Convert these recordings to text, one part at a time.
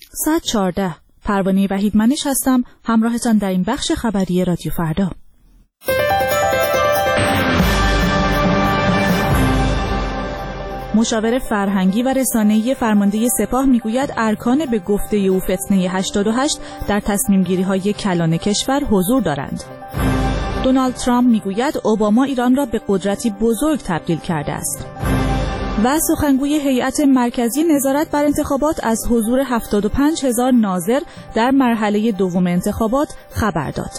ساعت 14. پروانه وحیدمنش هستم، همراهتان در این بخش خبری رادیو فردا. مشاور فرهنگی و رسانه‌ای فرمانده سپاه میگوید ارکان به گفته او فتنه 88 در تصمیم گیری های کلان کشور حضور دارند. دونالد ترامپ میگوید اوباما ایران را به قدرتی بزرگ تبدیل کرده است. و سخنگوی هیئت مرکزی نظارت بر انتخابات از حضور 75,000 ناظر در مرحله دوم انتخابات خبر داد.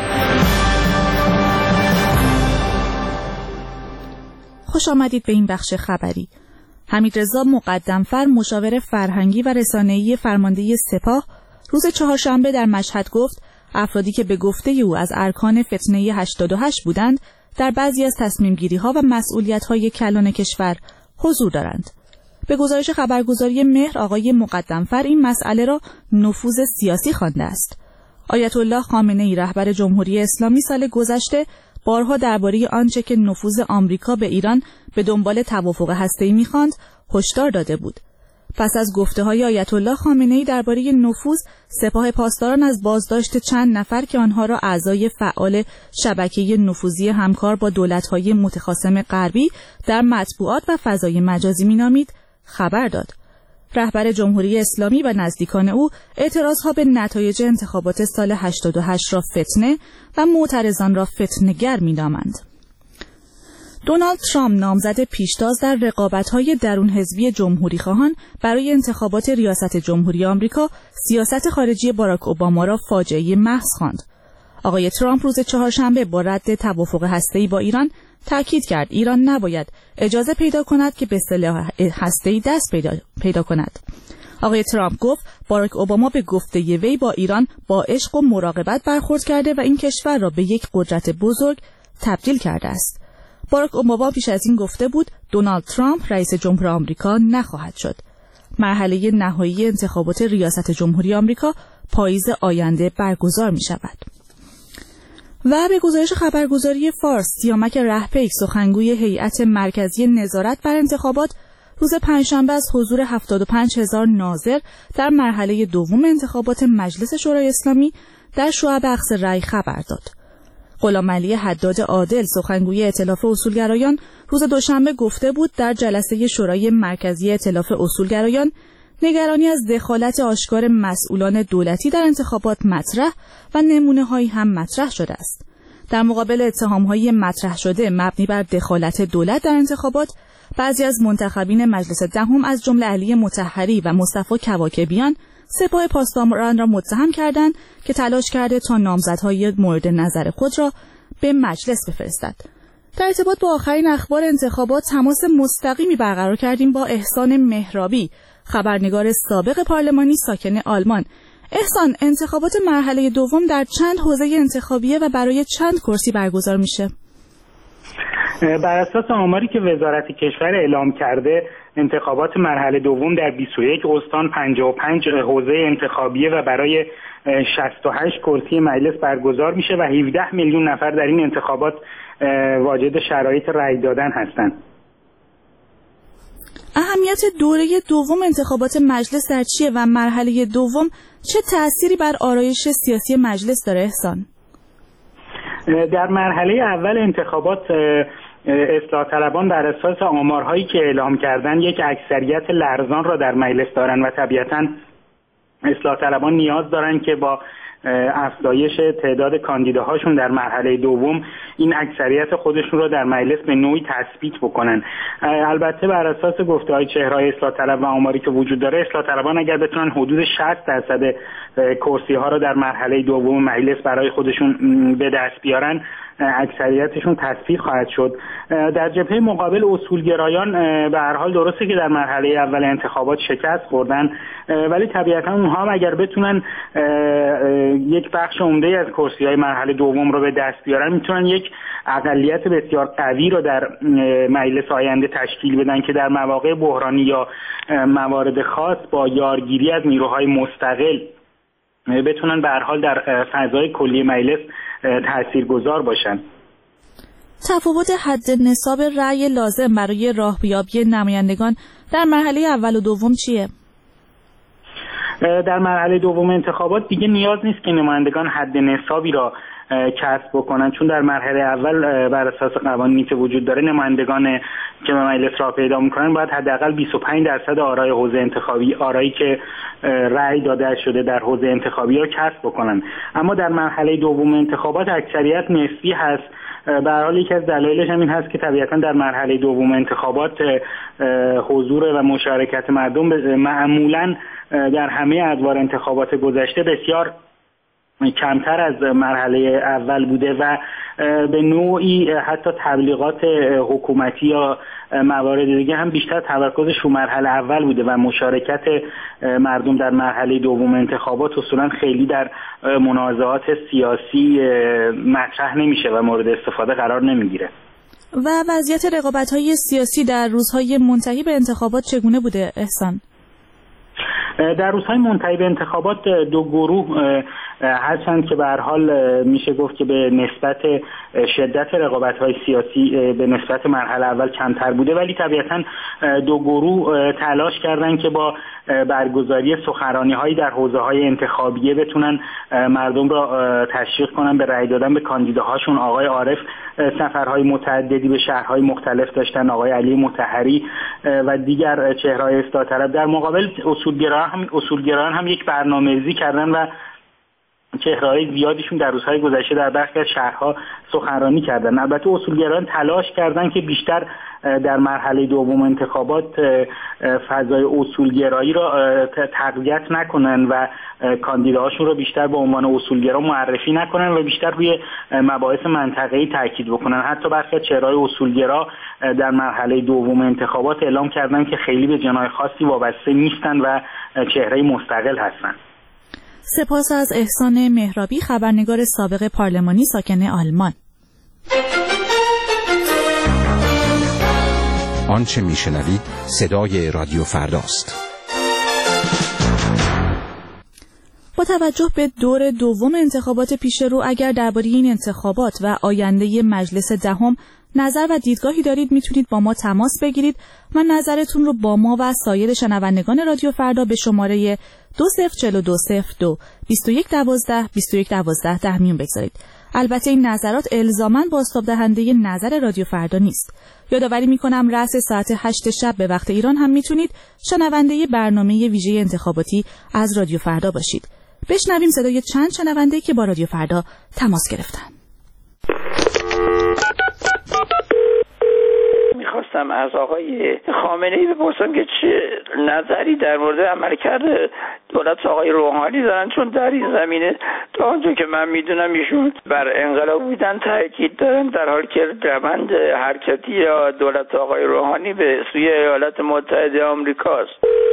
خوش آمدید به این بخش خبری. حمیدرضا مقدمفر، مشاور فرهنگی و رسانه‌ای فرمانده سپاه، روز چهارشنبه در مشهد گفت افرادی که به گفته او از ارکان فتنه 88 بودند در بعضی از تصمیم‌گیری‌ها و مسئولیت‌های کلان کشور حضور دارند. به گزارش خبرگزاری مهر، آقای مقدمفر این مسئله را نفوذ سیاسی خوانده است. آیت الله خامنه‌ای رهبر جمهوری اسلامی سال گذشته بارها درباره آنچه که نفوذ آمریکا به ایران به دنبال توافق هسته‌ای می‌خواند هشدار داده بود. پس از گفته‌های آیت الله خامنه‌ای درباره نفوذ، سپاه پاسداران از بازداشت چند نفر که آنها را اعضای فعال شبکه نفوذی همکار با دولت‌های متخاصم غربی در مطبوعات و فضای مجازی می‌نامید خبر داد. رهبر جمهوری اسلامی و نزدیکان او اعتراضها به نتایج انتخابات سال 88 را فتنه و معترضان را فتنه‌گر می‌نامند. دونالد ترامپ، نامزد پیشتاز در رقابت‌های درون حزبی جمهوری‌خواهان برای انتخابات ریاست جمهوری آمریکا، سیاست خارجی باراک اوباما را فاجعه محض خواند. آقای ترامپ روز چهارشنبه با رد توافق هسته‌ای با ایران تاکید کرد ایران نباید اجازه پیدا کند که به سلاح هسته‌ای دست پیدا کند. آقای ترامپ گفت باراک اوباما به گفته وی با ایران با عشق و مراقبت برخورد کرده و این کشور را به یک قدرت بزرگ تبدیل کرده است. باراک اوباما پیش از این گفته بود دونالد ترامپ رئیس جمهور آمریکا نخواهد شد. مرحله نهایی انتخابات ریاست جمهوری آمریکا پاییز آینده برگزار می شود. و به گزارش خبرگزاری فارس، سیامک رهپیک، سخنگوی هیئت مرکزی نظارت بر انتخابات، روز پنجشنبه از حضور 75,000 ناظر در مرحله دوم انتخابات مجلس شورای اسلامی در شعب اقصی رأی خبر داد. غلامعلی حداد عادل، سخنگوی ائتلاف اصولگرایان، روز دوشنبه گفته بود در جلسه شورای مرکزی ائتلاف اصولگرایان نگرانی از دخالت آشکار مسئولان دولتی در انتخابات مطرح و نمونه‌هایی هم مطرح شده است. در مقابل اتهام‌های مطرح شده مبنی بر دخالت دولت در انتخابات، بعضی از منتخبین مجلس دهم از جمله علی مطهری و مصطفی کواکبیان سپاه پاسداران را متهم کردند که تلاش کرده تا نامزدهای مورد نظر خود را به مجلس بفرستد. در ارتباط با آخرین اخبار انتخابات تماس مستقیمی برقرار کردیم با احسان مهرابی، خبرنگار سابق پارلمانی ساکن آلمان. احسان، انتخابات مرحله دوم در چند حوزه انتخابیه و برای چند کرسی برگزار میشه؟ بر اساس آماری که وزارت کشور اعلام کرده، انتخابات مرحله دوم در 21 استان 55 حوزه انتخابیه و برای 68 کرسی مجلس برگزار میشه و 17 میلیون نفر در این انتخابات واجد شرایط رأی دادن هستند. اهمیت دوره دوم انتخابات مجلس در چیه و مرحله دوم چه تأثیری بر آرایش سیاسی مجلس داره احسان؟ در مرحله اول انتخابات اصلاح طلبان بر اساس آمارهایی که اعلام کردن یک اکثریت لرزان را در مجلس دارن و طبیعتاً اصلاح طلبان نیاز دارن که با افزایش تعداد کاندیداهاشون در مرحله دوم این اکثریت خودشون رو در مجلس به نوعی تثبیت بکنن. البته بر اساس گفته‌های چهره‌های اصلاح طلب و آماری که وجود داره، اصلاح طلبان اگر بتونن حدود 60% کرسی‌ها رو در مرحله دوم مجلس برای خودشون به دست بیارن، اکثریتشون تصویب خواهد شد. در جبهه مقابل اصولگرایان به هر حال درسته که در مرحله اول انتخابات شکست خوردن، ولی طبیعتا اونها هم اگر بتونن یک بخش عمده از کرسی‌های مرحله دوم رو به دست بیارن، میتونن یک اقلیت بسیار قوی رو در مجلس آینده تشکیل بدن که در مواقع بحرانی یا موارد خاص با یارگیری از نیروهای مستقل بتونن به هر حال در فضای کلی مجلس تاثیرگذار باشن. تفاوت حد نصاب رأی لازم برای راهیابی نمایندگان در مرحله اول و دوم چیه؟ در مرحله دوم انتخابات دیگه نیاز نیست که نمایندگان حد نصابی را کسب بکنن، چون در مرحله اول بر اساس قوانینی که وجود داره نمایندگان که به مجلس راه پیدا میکنن باید حداقل 25% آرای حوزه انتخابی، آرایی که رأی داده شده در حوزه انتخابی را کسب بکنن. اما در مرحله دوم انتخابات اکثریت نسبی هست. به هر حال یکی از دلایلش هم این هست که طبیعتا در مرحله دوم انتخابات حضور و مشارکت مردم معمولاً در همه ادوار انتخابات گذشته بسیار کمتر از مرحله اول بوده و به نوعی حتی تبلیغات حکومتی یا موارد دیگه هم بیشتر تمرکزش رو مرحله اول بوده و مشارکت مردم در مرحله دوم انتخابات اصولا خیلی در منازعات سیاسی مطرح نمیشه و مورد استفاده قرار نمیگیره. و وضعیت رقابت‌های سیاسی در روزهای منتهی به انتخابات چگونه بوده احسان؟ در روزهای منتهی به انتخابات دو گروه هستند که به هر حال میشه گفت که به نسبت شدت رقابت‌های سیاسی به نسبت مرحله اول کمتر بوده، ولی طبیعتاً دو گروه تلاش کردن که با برگزاری سخنرانی‌هایی در حوزه‌های انتخابیه بتونن مردم را تشویق کنن به رأی دادن به کاندیداهاشون. آقای عارف سفرهای متعددی به شهرهای مختلف داشتن، آقای علی مطهری و دیگر چهره‌های اصلاح طلب. در مقابل اصولگرایان هم یک برنامه‌ریزی کردن و چهره‌های زیادیشون در روزهای گذشته در برخی از شهرها سخنرانی کردن. البته اصولگرایان تلاش کردن که بیشتر در مرحله دوم انتخابات فضای اصولگرایی را تقویت نکنن و کاندیداهاشون رو بیشتر به عنوان اصولگرا معرفی نکنن و بیشتر روی مباحث منطقه‌ای تاکید بکنن. حتی برخی از چهره‌های اصولگرا در مرحله دوم انتخابات اعلام کردن که خیلی به جناح خاصی وابسته نیستن و چهره مستقل هستن. سپاس از احسان مهرابی، خبرنگار سابق پارلمانی ساکن آلمان. آنچه میشنوید صدای رادیو فرداست. با توجه به دور دوم انتخابات پیش رو، اگر درباره این انتخابات و آینده مجلس دهم نظر و دیدگاهی دارید میتونید با ما تماس بگیرید و نظرتون رو با ما و سایر شنوندگان رادیو فردا به شماره 204202 2112 2112 در میون بگذارید. البته این نظرات الزاماً بازتاب دهنده نظر رادیو فردا نیست. یادآوری میکنم رأس ساعت 8 شب به وقت ایران هم میتونید شنونده برنامه ویژه انتخاباتی از رادیو فردا باشید. بشنویم صدای چند شنونده که با رادیو فردا تماس گرفتن. میخواستم از آقای خامنه‌ای بپرسم که چه نظری در مورد عملکرد دولت آقای روحانی دارن، چون در این زمینه تا آنجا که من میدونم ایشون بر انقلاب بودن تاکید دارن، در حالی که روند حرکتی یا دولت آقای روحانی به سوی ایالات متحده آمریکاست.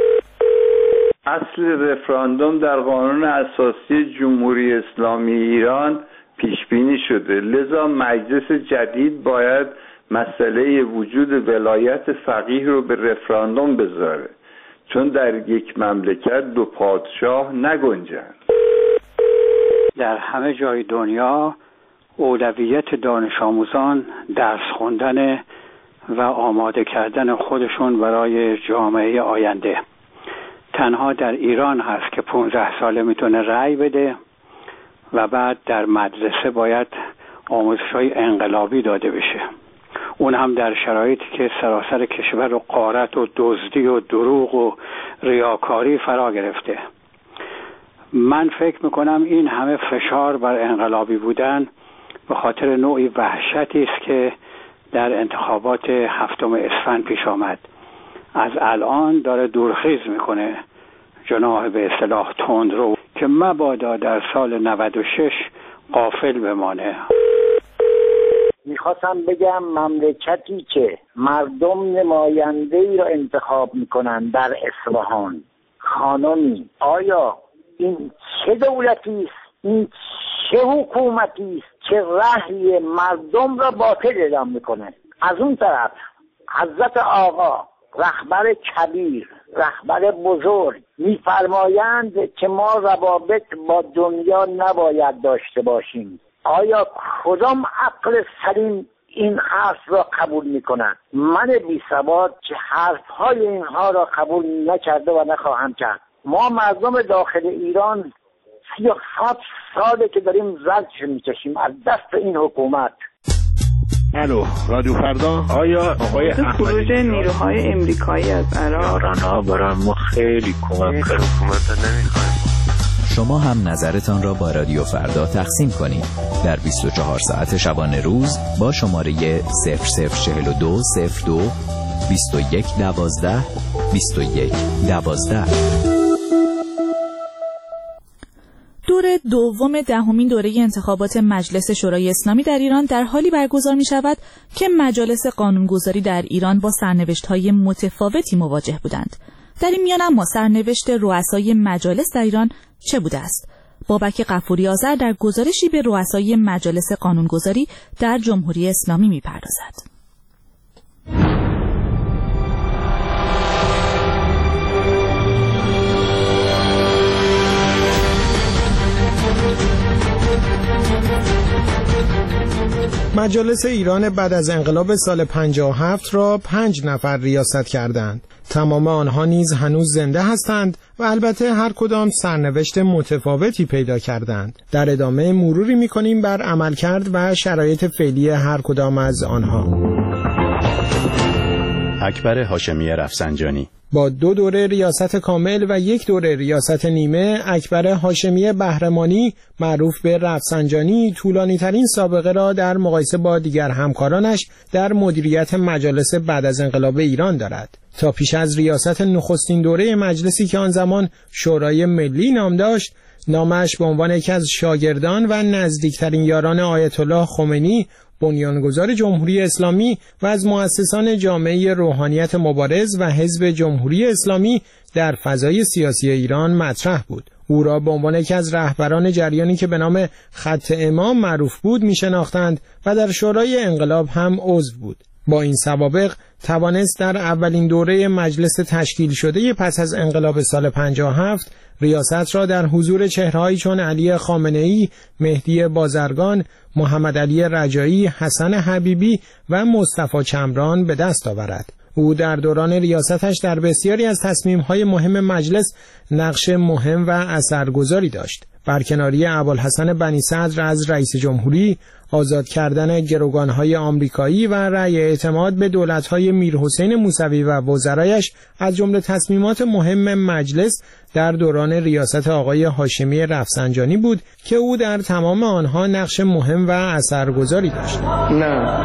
اصل رفراندوم در قانون اساسی جمهوری اسلامی ایران پیش بینی شده، لذا مجلس جدید باید مسئله وجود ولایت فقیه رو به رفراندوم بذاره، چون در یک مملکت دو پادشاه نگنجند. در همه جای دنیا اولویت دانش آموزان درس خوندن و آماده کردن خودشون برای جامعه آینده. تنها در ایران هست که 15 ساله میتونه رأی بده و بعد در مدرسه باید آموزش‌های انقلابی داده بشه، اون هم در شرایطی که سراسر کشور و غارت و دزدی و دروغ و ریاکاری فرا گرفته. من فکر میکنم این همه فشار بر انقلابی بودن به خاطر نوعی وحشتی است که در انتخابات 7 اسفند پیش آمد. از الان داره دورخیز میکنه جناح به اصطلاح تندرو که مبادا در سال 96 غافل بمانه. میخواستم بگم مملکتی که مردم نماینده ای را انتخاب میکنن در اصفهان، خانمی، آیا این چه دولتی است؟ این چه حکومتی است که رأی مردم را باطل اعلام میکنه؟ از اون طرف حضرت آقا رهبر کبیر، رهبر بزرگ میفرمایند که ما روابط با دنیا نباید داشته باشیم. آیا کدام عقل سلیم این حرف را قبول میکنند؟ من بی سواد که حرفهای اینها را قبول نکرده و نخواهم کرد. ما مردم داخل ایران 37 ساله که داریم زجر میکشیم از دست این حکومت. الو رادیو فردا. آیا آقای خروج نیروهای امریکایی از عراق ایران‌ها برای ما خیلی کمک کرد. حکومت نمیخوایم. شما هم نظرتان را با رادیو فردا تقسیم کنید در 24 ساعت شبانه روز با شماره 0042 02 21 12 21 12. دور دوم دهمین دوره انتخابات مجلس شورای اسلامی در ایران در حالی برگزار می شود که مجالس قانونگذاری در ایران با سرنوشت‌های متفاوتی مواجه بودند. در این میان اما سرنوشت رؤسای مجالس در ایران چه بوده است؟ بابک غفوری آذر در گزارشی به رؤسای مجالس قانونگذاری در جمهوری اسلامی می پردازد. مجالس ایران بعد از انقلاب سال 57 را 5 نفر ریاست کردند. تمام آنها نیز هنوز زنده هستند و البته هر کدام سرنوشت متفاوتی پیدا کردند. در ادامه مروری می‌کنیم بر عملکرد و شرایط فعلی هر کدام از آنها. اکبر هاشمی رفسنجانی با 2 دوره ریاست کامل و 1 دوره ریاست نیمه، اکبر هاشمی بهرمانی معروف به رفسنجانی طولانی ترین سابقه را در مقایسه با دیگر همکارانش در مدیریت مجالس بعد از انقلاب ایران دارد. تا پیش از ریاست نخستین دوره مجلسی که آن زمان شورای ملی نام داشت، نامش به عنوان یکی از شاگردان و نزدیکترین یاران آیت الله خمینی بنیانگذار جمهوری اسلامی و از مؤسسان جامعه روحانیت مبارز و حزب جمهوری اسلامی در فضای سیاسی ایران مطرح بود. او را به عنوان یکی از رهبران جریانی که به نام خط امام معروف بود می‌شناختند و در شورای انقلاب هم عضو بود. با این سوابق توانست در اولین دوره مجلس تشکیل شده پس از انقلاب سال 57 ریاست را در حضور چهرهایی چون علی خامنه‌ای، مهدی بازرگان، محمد علی رجایی، حسن حبیبی و مصطفی چمران به دست آورد. او در دوران ریاستش در بسیاری از تصمیم‌های مهم مجلس نقش مهم و اثرگذاری داشت. برکناری ابوالحسن بنی صدر از رئیس جمهوری، آزاد کردن گروگان‌های آمریکایی و رأی اعتماد به دولت‌های میرحسین موسوی و وزرایش از جمله تصمیمات مهم مجلس در دوران ریاست آقای هاشمی رفسنجانی بود که او در تمام آنها نقش مهم و اثرگذاری داشت. نه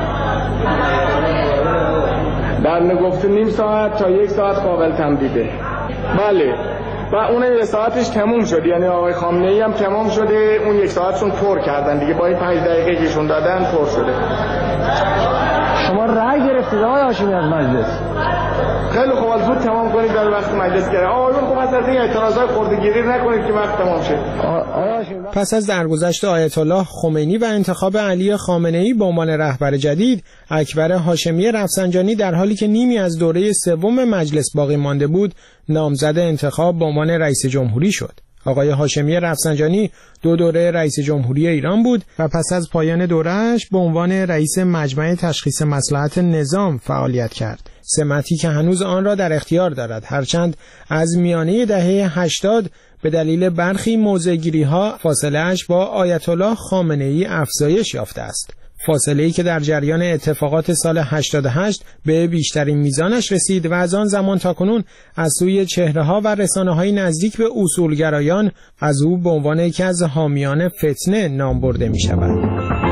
در نگفته نیم ساعت تا 1 ساعت قابل تمدیده. بله و اون 1 ساعتش تموم شد، یعنی آقای خامنه‌ای هم تمام شده، اون 1 ساعتشون پر کردن دیگه، با این 5 دقیقه که شون دادن پر شده. شما رأی گرفتید آقای هاشمی از مجلس؟ خیلی خوب، زود تمام کنید در وقت مجلس گره. آقایون خوب از این اعتراضات خردگیری نکنید که وقت تمام شه. پس از درگذشت آیت الله خمینی و انتخاب علی خامنه‌ای به عنوان رهبر جدید، اکبر هاشمی رفسنجانی در حالی که نیمی از دوره سوم مجلس باقی مانده بود، نامزد انتخاب به عنوان رئیس جمهوری شد. آقای هاشمی رفسنجانی 2 دوره رئیس جمهوری ایران بود و پس از پایان دوره‌اش به عنوان رئیس مجمع تشخیص مصلحت نظام فعالیت کرد. سمتی که هنوز آن را در اختیار دارد، هرچند از میانه دهه 80 به دلیل برخی موضع‌گیری‌ها فاصله‌اش با آیت الله خامنه‌ای افزایش یافته است. فاصله‌ای که در جریان اتفاقات سال 88 به بیشترین میزانش رسید و از آن زمان تاکنون از سوی چهره‌ها و رسانه‌های نزدیک به اصولگرایان از او به عنوان یکی از حامیان فتنه نام برده می‌شود.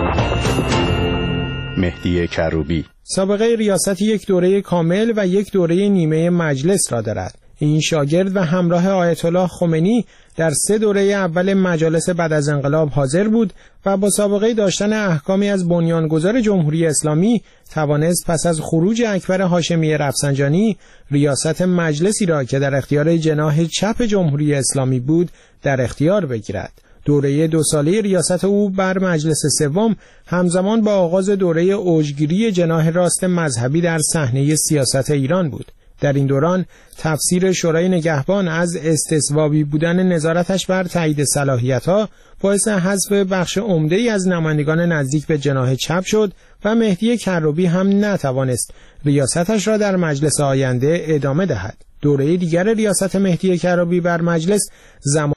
مهدی کروبی سابقه ریاست 1 دوره کامل و 1 دوره نیمه مجلس را دارد. این شاگرد و همراه آیت الله خمینی در 3 دوره اول مجالس بعد از انقلاب حاضر بود و با سابقه داشتن احکامی از بنیانگذار جمهوری اسلامی توانست پس از خروج اکبر هاشمی رفسنجانی ریاست مجلسی را که در اختیار جناح چپ جمهوری اسلامی بود در اختیار بگیرد. دوره 2 ساله ریاست او بر مجلس سوم همزمان با آغاز دوره اوجگیری جناح راست مذهبی در صحنه سیاست ایران بود. در این دوران تفسیر شورای نگهبان از استثوابی بودن نظارتش بر تایید صلاحیت‌ها باعث حذف بخش عمده‌ای از نمایندگان نزدیک به جناح چپ شد و مهدی کروبی هم نتوانست ریاستش را در مجلس آینده ادامه دهد. دوره دیگر ریاست مهدی کرابی بر مجلس زمان